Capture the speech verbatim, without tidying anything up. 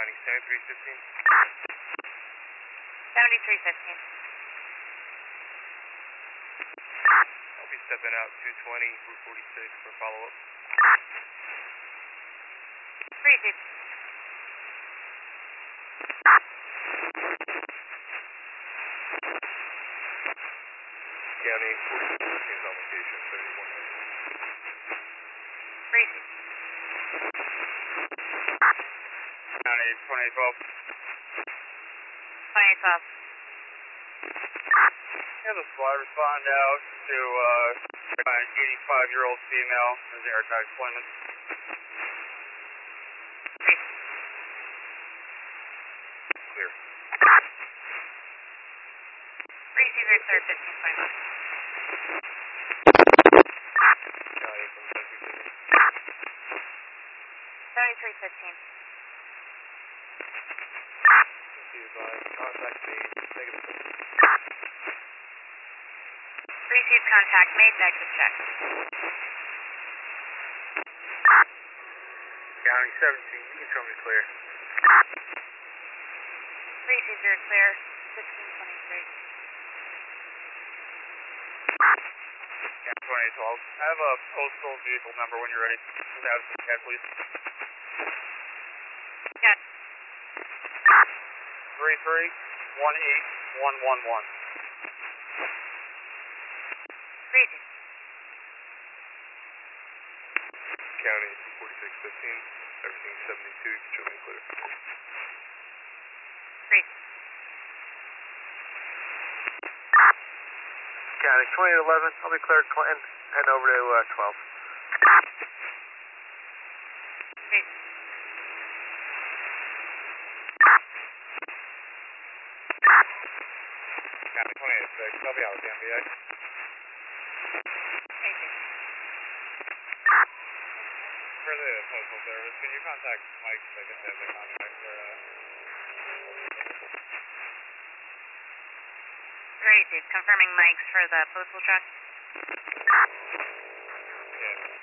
County, seventy-three fifteen. seventy-three fifteen. I'll be stepping out two twenty, Route forty-six for follow-up. Received. County, forty-six fifteen is on location, seventy-one. Received. County, twenty-eight twelve. twenty-eight twelve. Have a squad respond out to uh, an eighty-five-year-old female in the air tag deployment. Clear. Received, Route third, fifteen twenty-one. County, from seventy-three fifteen. seventy-three fifteen. Be advised, contact made, negative. Received, contact made, negative check. County, seventeen, you can show me clear. Received, you're clear, fifteen twenty-three. County, twenty-eight twelve. I have a postal vehicle number when you're ready. Out of the head, please. Yes. Three three one eight one one one. Received. County, forty-six fifteen, everything seventy-two, you can show me clear. Received. County, twenty-eight eleven, I'll be cleared, Clinton, heading over to uh, twelve. Received. County, twenty-eight six, I'll be out with the M B A. Received. For the postal service, can you contact Mike so they can have the contact for, uh... Received, confirming Mike's for the postal truck. Yeah.